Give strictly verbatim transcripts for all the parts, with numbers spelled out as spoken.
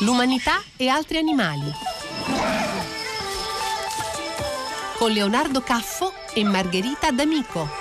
L'umanità e altri animali. Con Leonardo Caffo e Margherita D'Amico.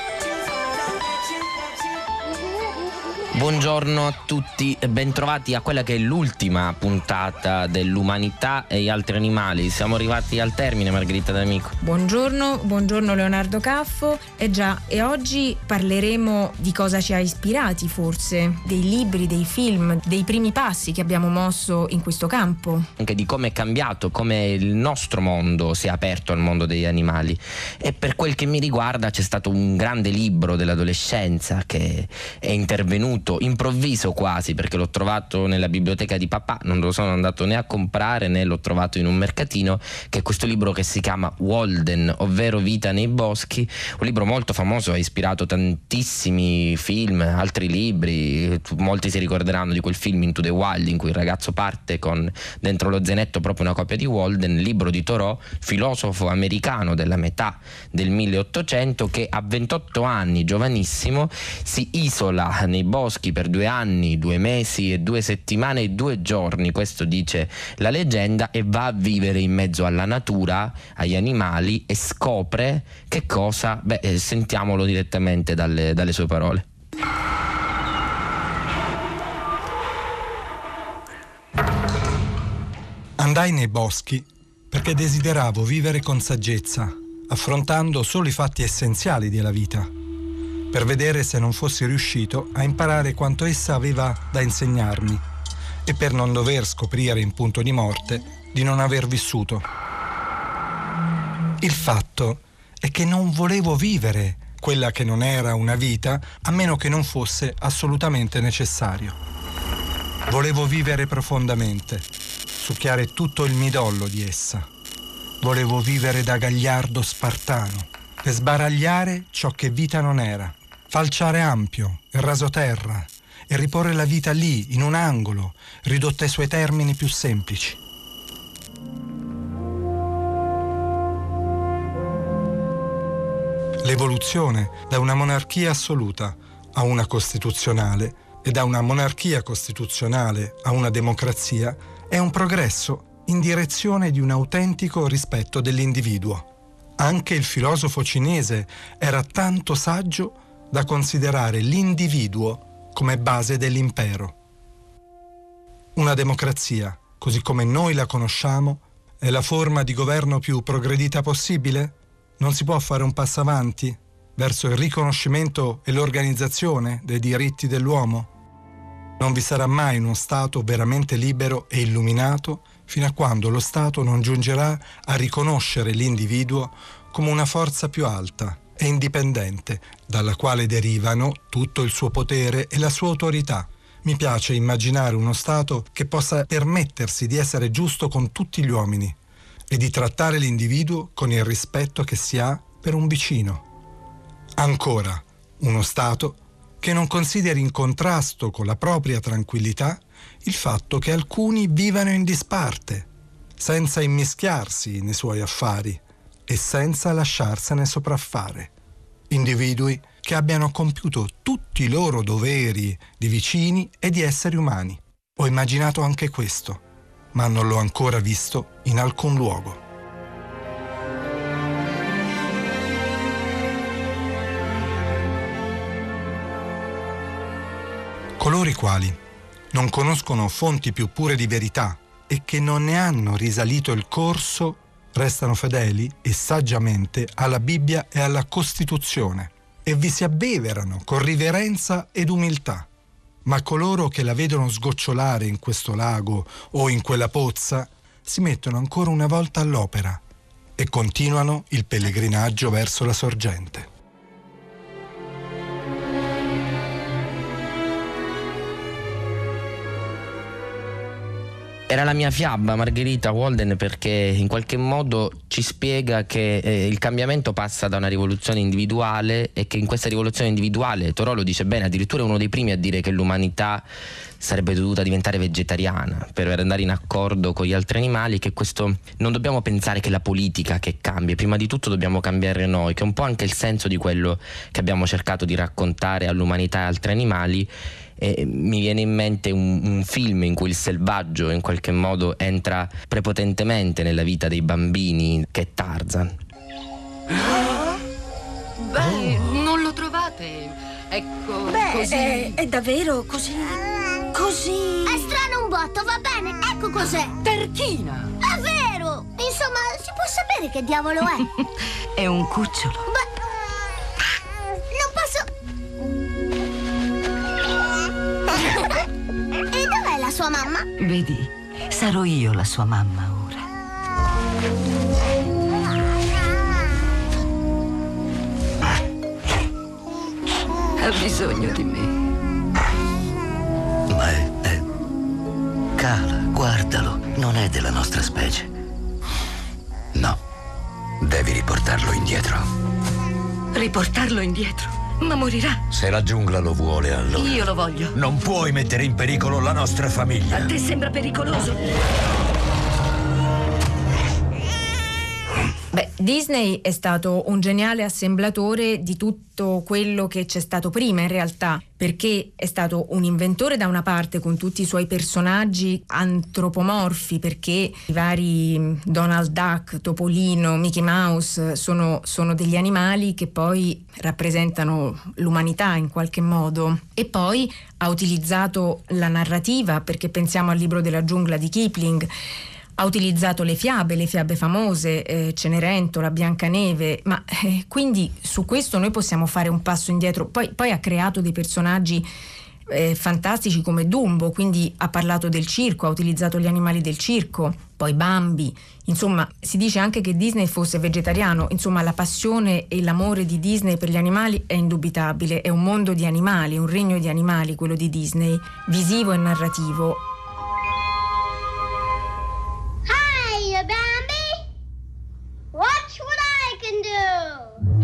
Buongiorno a tutti e bentrovati a quella che è l'ultima puntata dell'Umanità e gli altri animali. Siamo arrivati al termine, Margherita D'Amico. Buongiorno, buongiorno Leonardo Caffo. E già, e oggi parleremo di cosa ci ha ispirati forse, dei libri, dei film, dei primi passi che abbiamo mosso in questo campo. Anche di come è cambiato, come il nostro mondo si è aperto al mondo degli animali. E per quel che mi riguarda c'è stato un grande libro dell'adolescenza che è intervenuto improvviso quasi, perché l'ho trovato nella biblioteca di papà, non lo sono andato né a comprare né l'ho trovato in un mercatino, che è questo libro che si chiama Walden, ovvero Vita nei boschi, un libro molto famoso, ha ispirato tantissimi film, altri libri. Molti si ricorderanno di quel film Into the Wild in cui il ragazzo parte con dentro lo zainetto proprio una copia di Walden, libro di Thoreau, filosofo americano della metà del milleottocento, che a ventotto anni, giovanissimo, si isola nei boschi per due anni, due mesi e due settimane e due giorni, questo dice la leggenda, e va a vivere in mezzo alla natura, agli animali, e scopre che cosa? Beh, sentiamolo direttamente dalle, dalle sue parole. Andai nei boschi perché desideravo vivere con saggezza, affrontando solo i fatti essenziali della vita, per vedere se non fossi riuscito a imparare quanto essa aveva da insegnarmi e per non dover scoprire in punto di morte di non aver vissuto. Il fatto è che non volevo vivere quella che non era una vita a meno che non fosse assolutamente necessario. Volevo vivere profondamente, succhiare tutto il midollo di essa. Volevo vivere da gagliardo spartano, per sbaragliare ciò che vita non era, falciare ampio e rasoterra e riporre la vita lì, in un angolo, ridotta ai suoi termini più semplici. L'evoluzione da una monarchia assoluta a una costituzionale e da una monarchia costituzionale a una democrazia è un progresso in direzione di un autentico rispetto dell'individuo. Anche il filosofo cinese era tanto saggio da considerare l'individuo come base dell'impero. Una democrazia, così come noi la conosciamo, è la forma di governo più progredita possibile? Non si può fare un passo avanti verso il riconoscimento e l'organizzazione dei diritti dell'uomo? Non vi sarà mai uno Stato veramente libero e illuminato fino a quando lo Stato non giungerà a riconoscere l'individuo come una forza più alta e indipendente, dalla quale derivano tutto il suo potere e la sua autorità. Mi piace immaginare uno Stato che possa permettersi di essere giusto con tutti gli uomini e di trattare l'individuo con il rispetto che si ha per un vicino. Ancora, uno Stato che non consideri in contrasto con la propria tranquillità il fatto che alcuni vivano in disparte, senza immischiarsi nei suoi affari e senza lasciarsene sopraffare. Individui che abbiano compiuto tutti i loro doveri di vicini e di esseri umani. Ho immaginato anche questo, ma non l'ho ancora visto in alcun luogo. Coloro i quali non conoscono fonti più pure di verità e che non ne hanno risalito il corso restano fedeli e saggiamente alla Bibbia e alla Costituzione e vi si abbeverano con riverenza ed umiltà. Ma coloro che la vedono sgocciolare in questo lago o in quella pozza si mettono ancora una volta all'opera e continuano il pellegrinaggio verso la sorgente. Era la mia fiaba, Margherita, Walden, perché in qualche modo ci spiega che eh, il cambiamento passa da una rivoluzione individuale e che in questa rivoluzione individuale, Thoreau lo dice bene, addirittura è uno dei primi a dire che l'umanità sarebbe dovuta diventare vegetariana per andare in accordo con gli altri animali, che questo non dobbiamo pensare che è la politica che cambia, prima di tutto dobbiamo cambiare noi, che è un po' anche il senso di quello che abbiamo cercato di raccontare all'umanità e altri animali. E mi viene in mente un, un film in cui il selvaggio in qualche modo entra prepotentemente nella vita dei bambini, che è Tarzan. Beh, non lo trovate? Ecco, Beh, così... è, è davvero così... così... È strano un botto, va bene, ecco cos'è. Terchina! È vero! Insomma, si può sapere che diavolo è? È un cucciolo. Beh, non posso... E dov'è la sua mamma? Vedi, sarò io la sua mamma ora. Ha bisogno di me. Ma è, è... Cala, guardalo, non è della nostra specie. No, devi riportarlo indietro. Riportarlo indietro? Ma morirà. Se la giungla lo vuole, allora... Io lo voglio. Non puoi mettere in pericolo la nostra famiglia. A te sembra pericoloso? Beh, Disney è stato un geniale assemblatore di tutto quello che c'è stato prima in realtà, perché è stato un inventore da una parte con tutti i suoi personaggi antropomorfi, perché i vari Donald Duck, Topolino, Mickey Mouse sono, sono degli animali che poi rappresentano l'umanità in qualche modo, e poi ha utilizzato la narrativa, perché pensiamo al Libro della giungla di Kipling. Ha utilizzato le fiabe, le fiabe famose, eh, Cenerentola, Biancaneve, ma eh, quindi su questo noi possiamo fare un passo indietro. Poi, poi ha creato dei personaggi eh, fantastici come Dumbo, quindi ha parlato del circo, ha utilizzato gli animali del circo, poi Bambi. Insomma, si dice anche che Disney fosse vegetariano. Insomma, la passione e l'amore di Disney per gli animali è indubitabile. È un mondo di animali, un regno di animali quello di Disney, visivo e narrativo. Watch what I can do!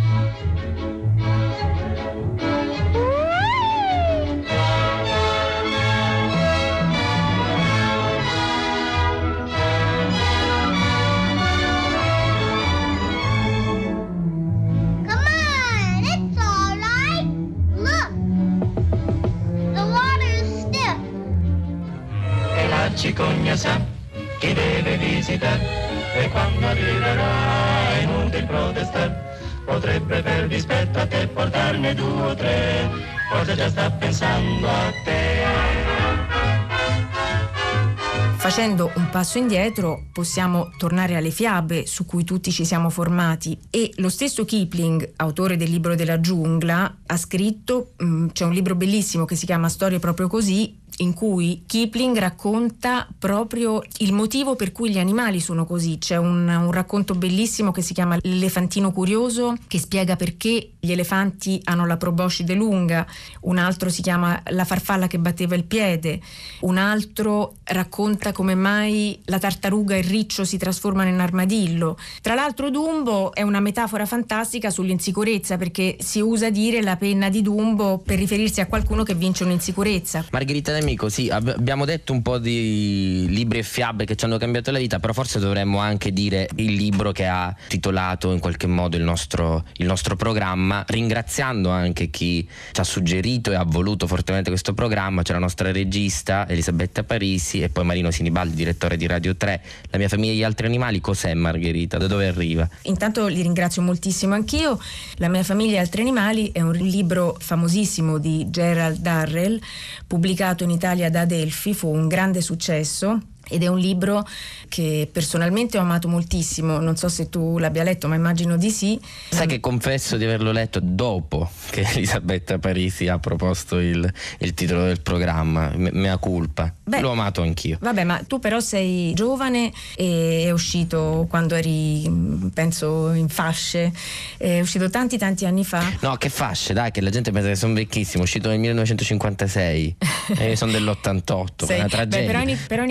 Come on, it's all right. Look, the water's stiff. E la cicogna sa chi deve visitare. E quando arriverà è inutile protestare, potrebbe per dispetto a te portarne due o tre, forse già sta pensando a te. Facendo un passo indietro possiamo tornare alle fiabe su cui tutti ci siamo formati, e lo stesso Kipling, autore del Libro della giungla, ha scritto, mh, c'è un libro bellissimo che si chiama Storie proprio così, in cui Kipling racconta proprio il motivo per cui gli animali sono così. C'è un, un racconto bellissimo che si chiama L'elefantino curioso, che spiega perché gli elefanti hanno la proboscide lunga, un altro si chiama La farfalla che batteva il piede, un altro racconta come mai la tartaruga e il riccio si trasformano in armadillo. Tra l'altro Dumbo è una metafora fantastica sull'insicurezza, perché si usa dire la penna di Dumbo per riferirsi a qualcuno che vince un'insicurezza. Margherita D'Amico, sì, ab- abbiamo detto un po' di libri e fiabe che ci hanno cambiato la vita, però forse dovremmo anche dire il libro che ha titolato in qualche modo il nostro, il nostro programma, ringraziando anche chi ci ha suggerito e ha voluto fortemente questo programma. C'è la nostra regista Elisabetta Parisi e poi Marino Sinibaldi, direttore di Radio tre. La mia famiglia e gli altri animali, cos'è, Margherita? Da dove arriva? Intanto li ringrazio moltissimo anch'io. La mia famiglia e altri animali è un libro famosissimo di Gerald Darrell, pubblicato in Italia da Adelphi, fu un grande successo. Ed è un libro che personalmente ho amato moltissimo. Non so se tu l'abbia letto, ma immagino di sì. Sai che confesso di averlo letto dopo che Elisabetta Parisi ha proposto il, il titolo del programma. Me, mea culpa. Beh, l'ho amato anch'io. Vabbè, ma tu però sei giovane e è uscito quando eri, penso, in fasce. È uscito tanti tanti anni fa. No, che fasce, dai, che la gente pensa che sono vecchissimo. È uscito nel millenovecentocinquantasei e io sono dell'ottantotto. Sei, è una tragedia. Beh, però, in, però in Italia è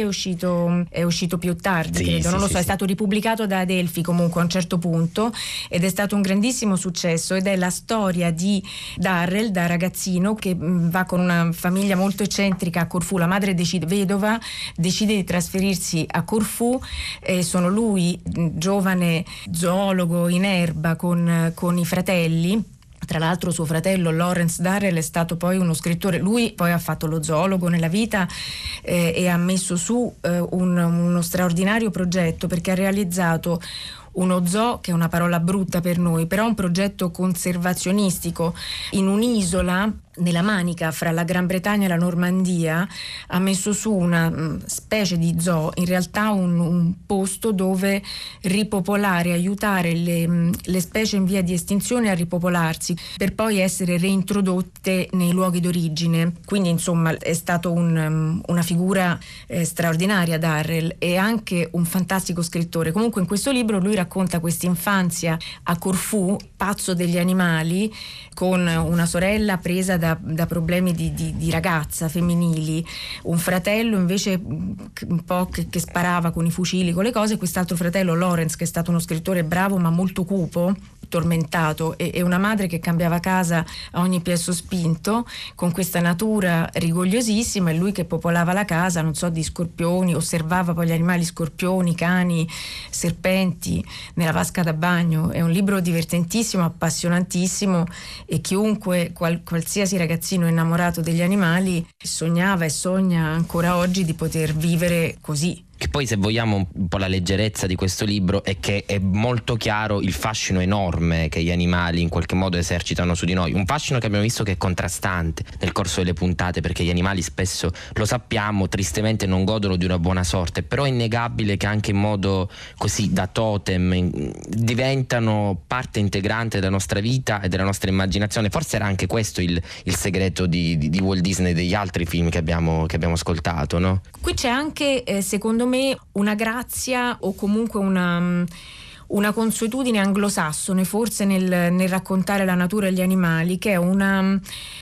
uscito, è uscito più tardi, sì, credo, sì, non lo sì, so, sì. è stato ripubblicato da Adelphi comunque a un certo punto ed è stato un grandissimo successo, ed è la storia di Darrell da ragazzino che mh, va con una famiglia molto eccentrica a Corfù. La madre decide, vedova, decide di trasferirsi a Corfù e sono lui, mh, giovane zoologo in erba con, con i fratelli. Tra l'altro suo fratello Lawrence Darrell è stato poi uno scrittore, lui poi ha fatto lo zoologo nella vita eh, e ha messo su eh, un, uno straordinario progetto, perché ha realizzato uno zoo, che è una parola brutta per noi, però un progetto conservazionistico in un'isola nella Manica fra la Gran Bretagna e la Normandia. Ha messo su una mh, specie di zoo, in realtà un, un posto dove ripopolare, aiutare le, mh, le specie in via di estinzione a ripopolarsi per poi essere reintrodotte nei luoghi d'origine. Quindi insomma è stato un, um, una figura eh, straordinaria Darrell, e anche un fantastico scrittore. Comunque in questo libro lui racconta questa infanzia a Corfù, pazzo degli animali, con una sorella presa da, da problemi di, di, di ragazza femminili, un fratello invece un po' che, che sparava con i fucili, con le cose, quest'altro fratello Lawrence che è stato uno scrittore bravo ma molto cupo, tormentato, e, e una madre che cambiava casa a ogni piè sospinto, con questa natura rigogliosissima, e lui che popolava la casa, non so, di scorpioni, osservava poi gli animali, scorpioni, cani, serpenti nella vasca da bagno. È un libro divertentissimo, appassionantissimo, e chiunque, qual, qualsiasi ragazzino innamorato degli animali sognava e sogna ancora oggi di poter vivere così. Che poi, se vogliamo, un po' la leggerezza di questo libro è che è molto chiaro il fascino enorme che gli animali in qualche modo esercitano su di noi, un fascino che abbiamo visto che è contrastante nel corso delle puntate, perché gli animali spesso, lo sappiamo, tristemente non godono di una buona sorte, però è innegabile che anche in modo così da totem diventano parte integrante della nostra vita e della nostra immaginazione. Forse era anche questo il, il segreto di, di, di Walt Disney e degli altri film che abbiamo, che abbiamo ascoltato, no? Qui c'è anche, eh, secondo me, una grazia o comunque una, una consuetudine anglosassone forse nel, nel raccontare la natura e gli animali, che è una,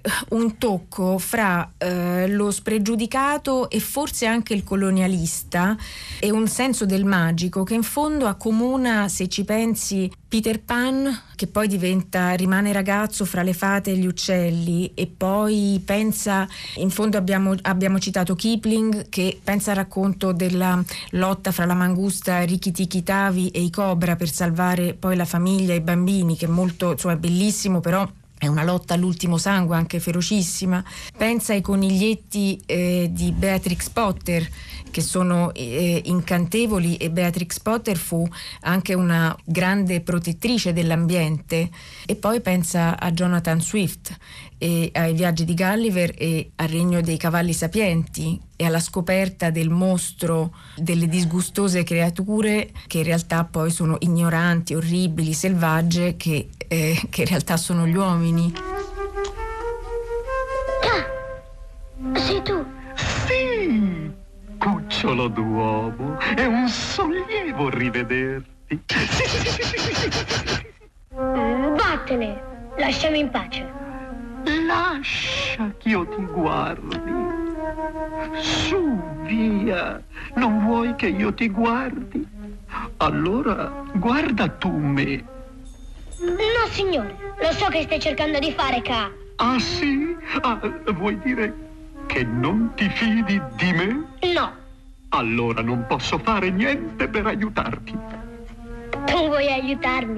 un tocco fra eh, lo spregiudicato e forse anche il colonialista, e un senso del magico che in fondo accomuna, se ci pensi, Peter Pan, che poi diventa, rimane ragazzo fra le fate e gli uccelli, e poi pensa, in fondo abbiamo, abbiamo citato Kipling, che pensa al racconto della lotta fra la mangusta Rikki-Tikki-Tavi e i cobra per salvare poi la famiglia e i bambini, che è molto, insomma, bellissimo, però è una lotta all'ultimo sangue anche ferocissima. Pensa ai coniglietti eh, di Beatrix Potter, che sono eh, incantevoli, e Beatrix Potter fu anche una grande protettrice dell'ambiente. E poi pensa a Jonathan Swift e ai viaggi di Gulliver e al regno dei cavalli sapienti e alla scoperta del mostro, delle disgustose creature che in realtà poi sono ignoranti, orribili, selvagge, che, eh, che in realtà sono gli uomini. Ah, sei tu? Sì, cucciolo d'uomo, è un sollievo rivederti. Vattene, lasciami in pace. Lascia che io ti guardi. Su, via. Non vuoi che io ti guardi? Allora guarda tu me. No, signore, lo so che stai cercando di fare, Ka. Ah, sì? Ah, vuoi dire che non ti fidi di me? No. Allora non posso fare niente per aiutarti. Tu vuoi aiutarmi?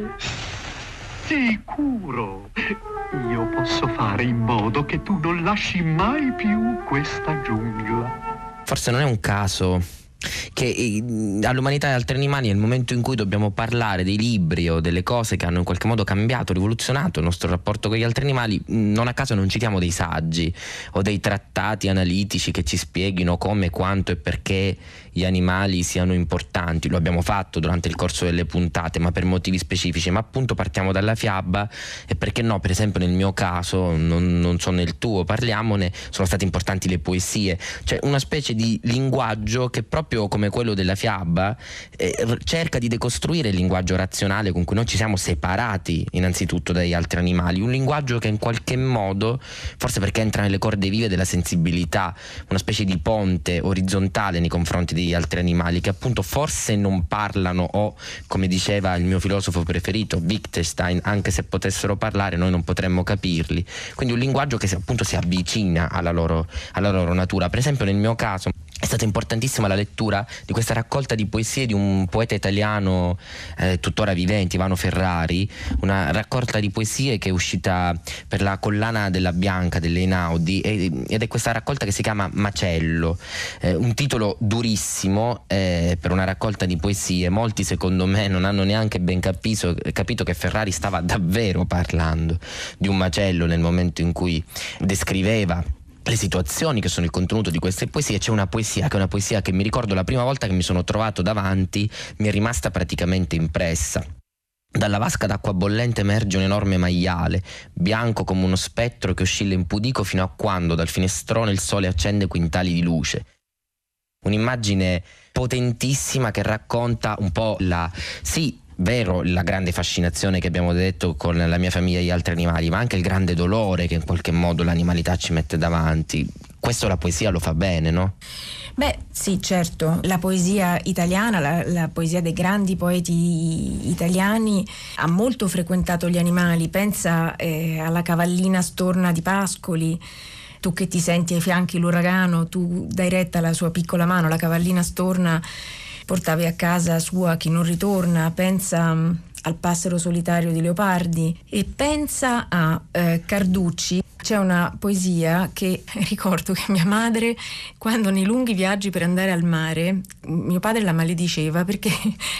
Sicuro. Io posso fare in modo che tu non lasci mai più questa giungla. Forse non è un caso che all'umanità e agli altri animali, nel momento in cui dobbiamo parlare dei libri o delle cose che hanno in qualche modo cambiato, rivoluzionato il nostro rapporto con gli altri animali, non a caso non citiamo dei saggi o dei trattati analitici che ci spieghino come, quanto e perché gli animali siano importanti. Lo abbiamo fatto durante il corso delle puntate, ma per motivi specifici, ma appunto partiamo dalla fiaba, e perché no, per esempio nel mio caso, non, non so nel tuo, parliamone, sono state importanti le poesie, cioè una specie di linguaggio che proprio proprio come quello della fiaba, eh, cerca di decostruire il linguaggio razionale con cui noi ci siamo separati innanzitutto dagli altri animali, un linguaggio che in qualche modo, forse perché entra nelle corde vive della sensibilità, una specie di ponte orizzontale nei confronti degli altri animali che appunto forse non parlano o, come diceva il mio filosofo preferito Wittgenstein, anche se potessero parlare noi non potremmo capirli, quindi un linguaggio che appunto si avvicina alla loro, alla loro natura. Per esempio nel mio caso è stata importantissima la lettura di questa raccolta di poesie di un poeta italiano eh, tuttora vivente, Ivano Ferrari, una raccolta di poesie che è uscita per la collana della Bianca dell'Einaudi, ed è questa raccolta che si chiama Macello, eh, un titolo durissimo eh, per una raccolta di poesie. Molti secondo me non hanno neanche ben capito, capito che Ferrari stava davvero parlando di un macello nel momento in cui descriveva le situazioni che sono il contenuto di queste poesie. C'è una poesia che è una poesia che mi ricordo la prima volta che mi sono trovato davanti mi è rimasta praticamente impressa. Dalla vasca d'acqua bollente emerge un enorme maiale, bianco come uno spettro che oscilla impudico fino a quando dal finestrone il sole accende quintali di luce. Un'immagine potentissima che racconta un po' la... sì, vero, la grande fascinazione che abbiamo detto con la mia famiglia e gli altri animali, ma anche il grande dolore che in qualche modo l'animalità ci mette davanti. Questo la poesia lo fa bene, no? Beh, sì, certo. La poesia italiana, la, la poesia dei grandi poeti italiani ha molto frequentato gli animali. Pensa eh, alla cavallina Storna di Pascoli. Tu che ti senti ai fianchi l'uragano, tu dai retta alla sua piccola mano, la cavallina Storna portavi a casa sua chi non ritorna. Pensa um, al Passero solitario di Leopardi e pensa a eh, Carducci. C'è una poesia che ricordo che mia madre, quando nei lunghi viaggi per andare al mare, mio padre la malediceva perché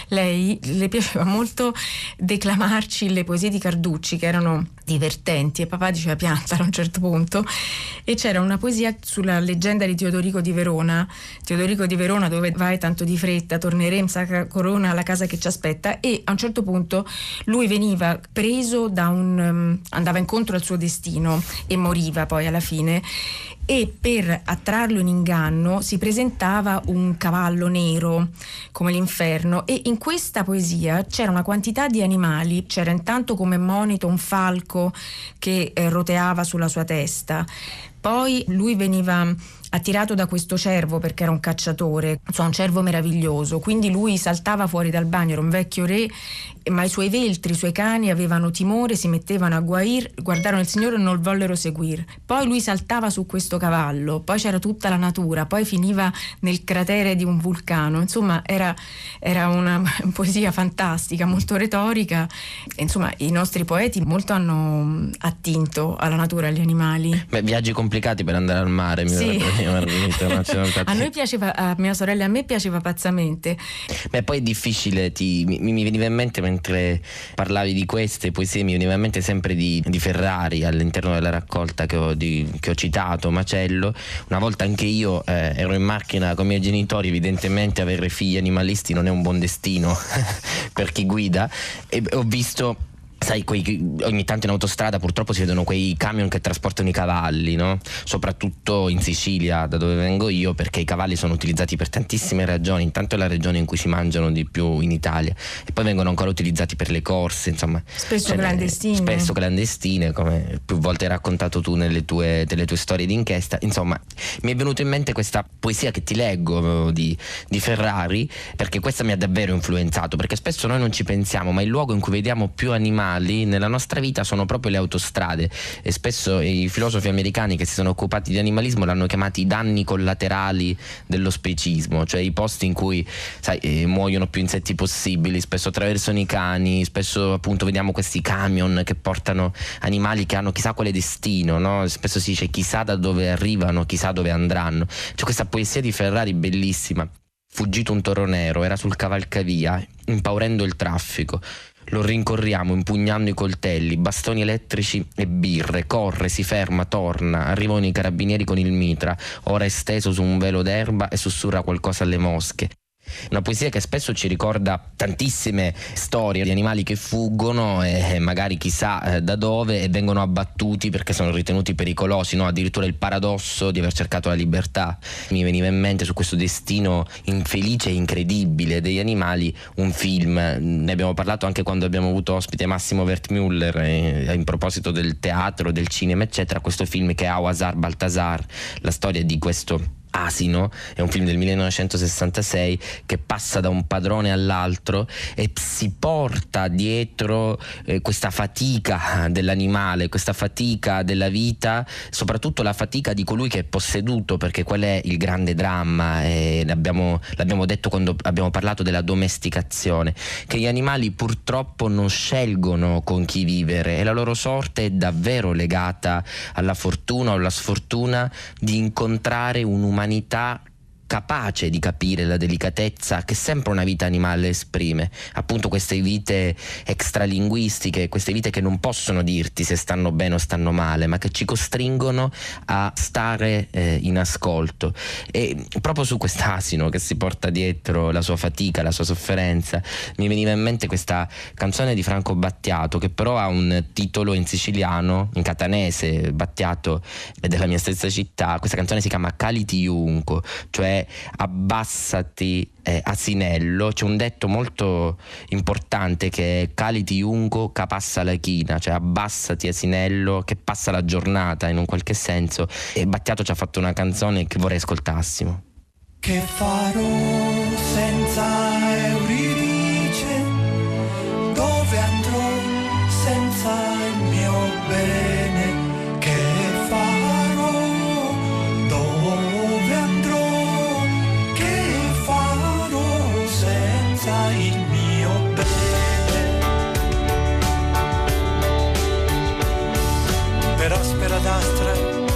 lei le piaceva molto declamarci le poesie di Carducci che erano divertenti, e papà diceva piantala a un certo punto. E c'era una poesia sulla leggenda di Teodorico di Verona. Teodorico di Verona, dove vai tanto di fretta, torneremo sacra corona alla casa che ci aspetta. E a un certo punto lui veniva preso da un um, andava incontro al suo destino e moriva poi alla fine, e per attrarlo in inganno si presentava un cavallo nero come l'inferno, e in questa poesia c'era una quantità di animali. C'era intanto come monito un falco che eh, roteava sulla sua testa, poi lui veniva attirato da questo cervo perché era un cacciatore, cioè un cervo meraviglioso, quindi lui saltava fuori dal bagno, era un vecchio re, ma i suoi veltri, i suoi cani avevano timore, si mettevano a guair, guardarono il Signore e non lo vollero seguire. Poi lui saltava su questo cavallo, poi c'era tutta la natura, poi finiva nel cratere di un vulcano. Insomma era, era una poesia fantastica, molto retorica. Insomma i nostri poeti molto hanno attinto alla natura e agli animali. Beh, viaggi complicati per andare al mare, mi sì. A noi piaceva, a mia sorella e a me piaceva pazzamente. Beh, poi è difficile, ti, mi, mi veniva in mente mentre parlavi di queste poesie, mi veniva in mente sempre di, di Ferrari all'interno della raccolta che ho, di, che ho citato, Macello. Una volta anche io eh, ero in macchina con i miei genitori, evidentemente avere figli animalisti non è un buon destino per chi guida, e ho visto, sai, quei, ogni tanto in autostrada purtroppo si vedono quei camion che trasportano i cavalli, no? Soprattutto in Sicilia, da dove vengo io, perché i cavalli sono utilizzati per tantissime ragioni. Intanto è la regione in cui si mangiano di più in Italia, e poi vengono ancora utilizzati per le corse, insomma, spesso clandestine spesso clandestine, come più volte hai raccontato tu nelle tue, delle tue storie d'inchiesta. Insomma, mi è venuto in mente questa poesia che ti leggo di, di Ferrari, perché questa mi ha davvero influenzato, perché spesso noi non ci pensiamo, ma il luogo in cui vediamo più animali nella nostra vita sono proprio le autostrade, e spesso i filosofi americani che si sono occupati di animalismo l'hanno chiamati i danni collaterali dello specismo, cioè i posti in cui, sai, eh, muoiono più insetti possibili, spesso attraversano i cani, spesso appunto vediamo questi camion che portano animali che hanno chissà quale destino, no? Spesso si dice chissà da dove arrivano, chissà dove andranno. C'è questa poesia di Ferrari bellissima: fuggito un toro nero, era sul cavalcavia, impaurendo il traffico. Lo rincorriamo impugnando i coltelli, bastoni elettrici e birre. Corre, si ferma, torna. Arrivano i carabinieri con il mitra, ora è steso su un velo d'erba e sussurra qualcosa alle mosche. Una poesia che spesso ci ricorda tantissime storie di animali che fuggono e magari chissà eh, da dove, e vengono abbattuti perché sono ritenuti pericolosi, no? Addirittura il paradosso di aver cercato la libertà. Mi veniva in mente su questo destino infelice e incredibile degli animali un film, ne abbiamo parlato anche quando abbiamo avuto ospite Massimo Wertmüller eh, in proposito del teatro, del cinema eccetera, questo film che è Owasar Baltasar, la storia di questo asino, è un film del millenovecentosessantasei che passa da un padrone all'altro e si porta dietro eh, questa fatica dell'animale, questa fatica della vita, soprattutto la fatica di colui che è posseduto, perché qual è il grande dramma, e l'abbiamo, l'abbiamo detto quando abbiamo parlato della domesticazione, che gli animali purtroppo non scelgono con chi vivere e la loro sorte è davvero legata alla fortuna o alla sfortuna di incontrare un'umanità capace di capire la delicatezza che sempre una vita animale esprime, appunto queste vite extralinguistiche, queste vite che non possono dirti se stanno bene o stanno male, ma che ci costringono a stare eh, in ascolto. E proprio su quest'asino che si porta dietro la sua fatica, la sua sofferenza, mi veniva in mente questa canzone di Franco Battiato, che però ha un titolo in siciliano, in catanese. Battiato è della mia stessa città. Questa canzone si chiama Caliti Junco, cioè abbassati eh, asinello. C'è un detto molto importante che è caliti junco che passa la china, cioè abbassati asinello che passa la giornata in un qualche senso, e Battiato ci ha fatto una canzone che vorrei ascoltassimo. Che farò senza Euridice, dove andrò senza il mio bene, che farò, dove andrò, senza il mio bene. Per aspera d'astra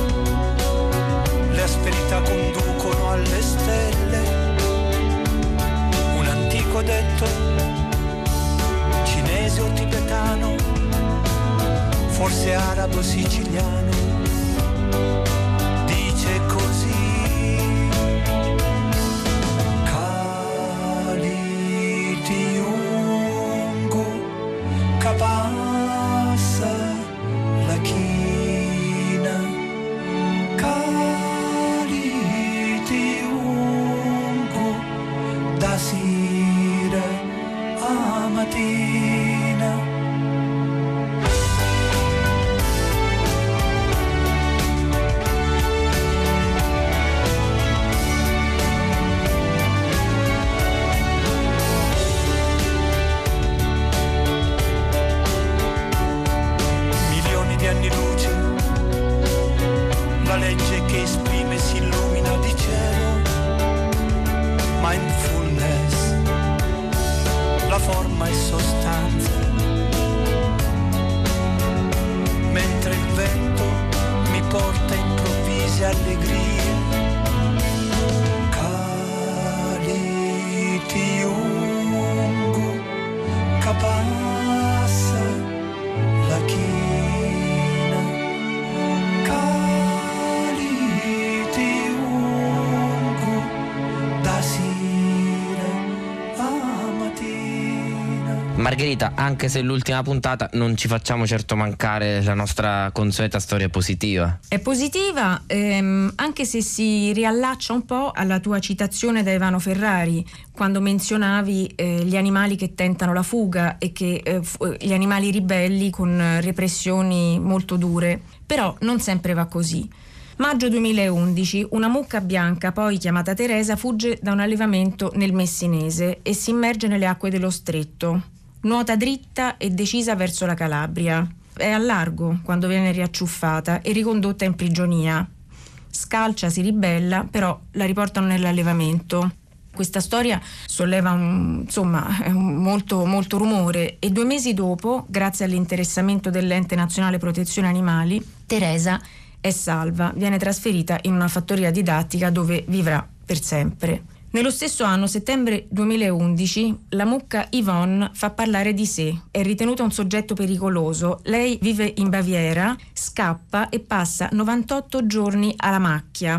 le asperità conducono alle stelle. Un antico detto, cinese o tibetano, forse arabo siciliano, dice così: passa la china, caliti ungo da sera a mattina. La legge che esprime si illumina di cielo, mindfulness, la forma è sostanza, mentre il vento mi porta improvvise allegrie. Caliti ungo, capassa la china. Margherita, anche se è l'ultima puntata, non ci facciamo certo mancare la nostra consueta storia positiva. È positiva, ehm, anche se si riallaccia un po' alla tua citazione da Ivano Ferrari, quando menzionavi eh, gli animali che tentano la fuga e che eh, f- gli animali ribelli con repressioni molto dure. Però non sempre va così. Maggio duemilaundici, una mucca bianca, poi chiamata Teresa, fugge da un allevamento nel Messinese e si immerge nelle acque dello stretto. Nuota dritta e decisa verso la Calabria. È al largo quando viene riacciuffata e ricondotta in prigionia. Scalcia, si ribella, però la riportano nell'allevamento. Questa storia solleva un, insomma, molto, molto rumore, e due mesi dopo, grazie all'interessamento dell'Ente Nazionale Protezione Animali, Teresa è salva, viene trasferita in una fattoria didattica dove vivrà per sempre. Nello stesso anno, settembre duemilaundici, la mucca Yvonne fa parlare di sé. È ritenuta un soggetto pericoloso. Lei vive in Baviera, scappa e passa novantotto giorni alla macchia.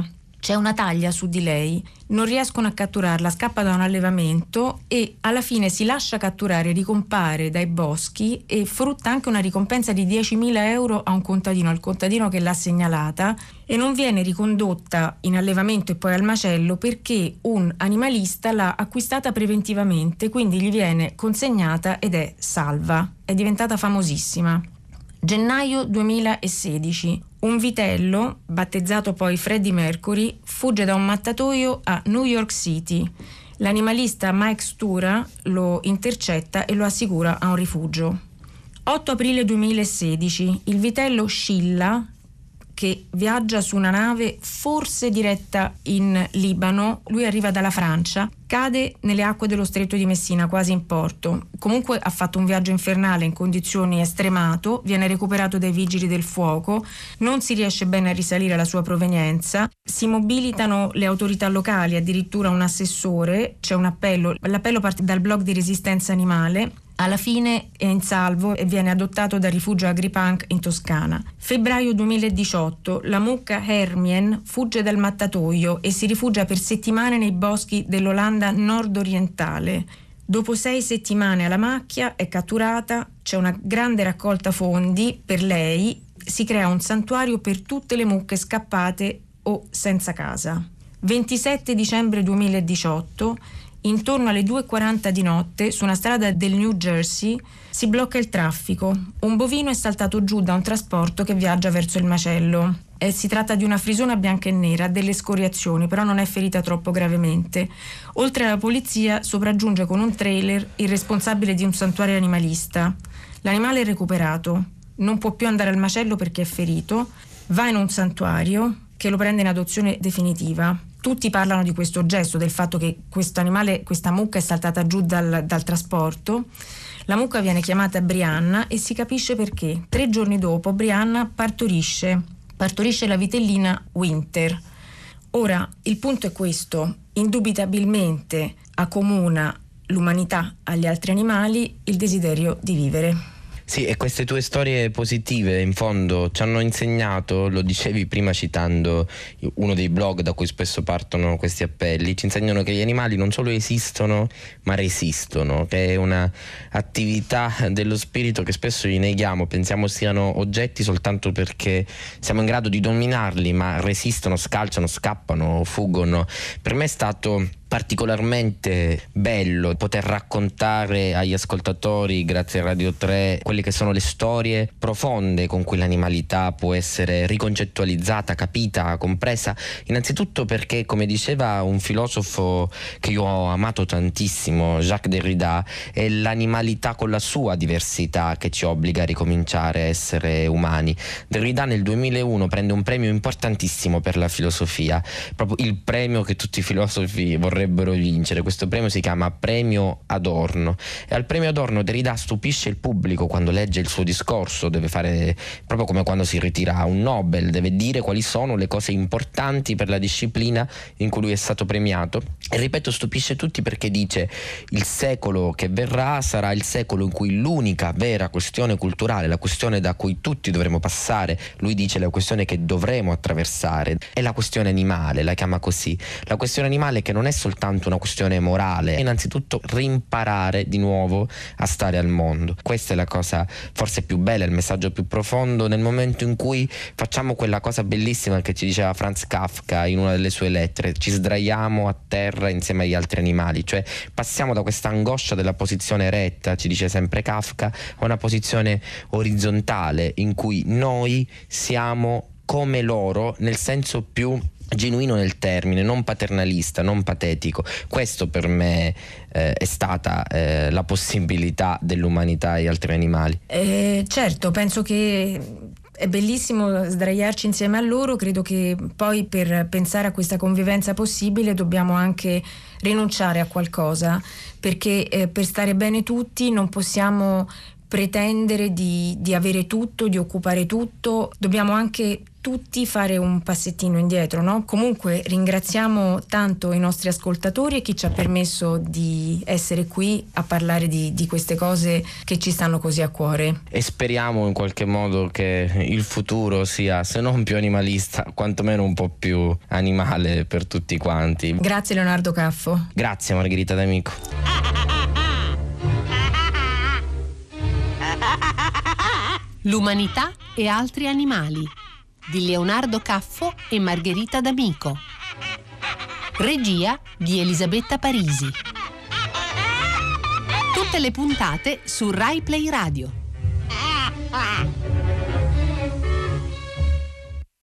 c'è una taglia su di lei, non riescono a catturarla, scappa da un allevamento e alla fine si lascia catturare, ricompare dai boschi e frutta anche una ricompensa di diecimila euro a un contadino, al contadino che l'ha segnalata, e non viene ricondotta in allevamento e poi al macello perché un animalista l'ha acquistata preventivamente, quindi gli viene consegnata ed è salva, è diventata famosissima. Gennaio duemilasedici, un vitello, battezzato poi Freddie Mercury, fugge da un mattatoio a New York City. L'animalista Mike Stura lo intercetta e lo assicura a un rifugio. otto aprile duemilasedici, il vitello Scilla, che viaggia su una nave forse diretta in Libano, lui arriva dalla Francia, cade nelle acque dello stretto di Messina, quasi in porto. Comunque ha fatto un viaggio infernale in condizioni estremato, viene recuperato dai vigili del fuoco, non si riesce bene a risalire alla sua provenienza, si mobilitano le autorità locali, addirittura un assessore, c'è un appello, l'appello parte dal blog di Resistenza Animale. Alla fine è in salvo e viene adottato dal rifugio Agripunk in Toscana. Febbraio duemiladiciotto, la mucca Hermien fugge dal mattatoio e si rifugia per settimane nei boschi dell'Olanda nord-orientale. Dopo sei settimane alla macchia è catturata, c'è una grande raccolta fondi per lei, si crea un santuario per tutte le mucche scappate o senza casa. ventisette dicembre duemiladiciotto, intorno alle due e quaranta di notte, su una strada del New Jersey, si blocca il traffico. Un bovino è saltato giù da un trasporto che viaggia verso il macello. Eh, si tratta di una frisona bianca e nera, ha delle scoriazioni, però non è ferita troppo gravemente. Oltre alla polizia, sopraggiunge con un trailer il responsabile di un santuario animalista. L'animale è recuperato, non può più andare al macello perché è ferito, va in un santuario che lo prende in adozione definitiva. Tutti parlano di questo gesto, del fatto che questo animale, questa mucca è saltata giù dal, dal trasporto. La mucca viene chiamata Brianna e si capisce perché. Tre giorni dopo Brianna partorisce, partorisce la vitellina Winter. Ora, il punto è questo: indubitabilmente accomuna l'umanità agli altri animali il desiderio di vivere. Sì, e queste tue storie positive in fondo ci hanno insegnato, lo dicevi prima citando uno dei blog da cui spesso partono questi appelli, ci insegnano che gli animali non solo esistono ma resistono, che è una attività dello spirito che spesso gli neghiamo, pensiamo siano oggetti soltanto perché siamo in grado di dominarli, ma resistono, scalciano, scappano, fuggono. Per me è stato particolarmente bello poter raccontare agli ascoltatori, grazie a Radio tre, quelle che sono le storie profonde con cui l'animalità può essere riconcettualizzata, capita, compresa, innanzitutto perché, come diceva un filosofo che io ho amato tantissimo, Jacques Derrida, è l'animalità con la sua diversità che ci obbliga a ricominciare a essere umani. Derrida nel duemilauno prende un premio importantissimo per la filosofia, proprio il premio che tutti i filosofi vorrebbero vincere. Questo premio si chiama Premio Adorno, e al Premio Adorno Derrida stupisce il pubblico quando legge il suo discorso. Deve fare proprio come quando si ritira un Nobel, deve dire quali sono le cose importanti per la disciplina in cui lui è stato premiato, e ripeto, stupisce tutti perché dice: il secolo che verrà sarà il secolo in cui l'unica vera questione culturale, la questione da cui tutti dovremo passare, lui dice la questione che dovremo attraversare, è la questione animale, la chiama così, la questione animale, che non è soltanto una questione morale, è innanzitutto rimparare di nuovo a stare al mondo. Questa è la cosa forse più bella, il messaggio più profondo, nel momento in cui facciamo quella cosa bellissima che ci diceva Franz Kafka in una delle sue lettere: ci sdraiamo a terra insieme agli altri animali, cioè passiamo da questa angoscia della posizione eretta, ci dice sempre Kafka, a una posizione orizzontale in cui noi siamo come loro, nel senso più genuino del termine, non paternalista, non patetico. Questo per me eh, è stata eh, la possibilità dell'umanità agli altri animali. Eh, certo, penso che è bellissimo sdraiarci insieme a loro. Credo che poi, per pensare a questa convivenza possibile, dobbiamo anche rinunciare a qualcosa, perché eh, per stare bene tutti non possiamo pretendere di, di avere tutto, di occupare tutto. Dobbiamo anche tutti fare un passettino indietro, no? Comunque ringraziamo tanto i nostri ascoltatori e chi ci ha permesso di essere qui a parlare di, di queste cose che ci stanno così a cuore. E speriamo in qualche modo che il futuro sia, se non più animalista, quantomeno un po' più animale per tutti quanti. Grazie Leonardo Caffo. Grazie Margherita D'Amico. L'umanità e altri animali di Leonardo Caffo e Margherita D'Amico. Regia di Elisabetta Parisi. Tutte le puntate su Rai Play Radio.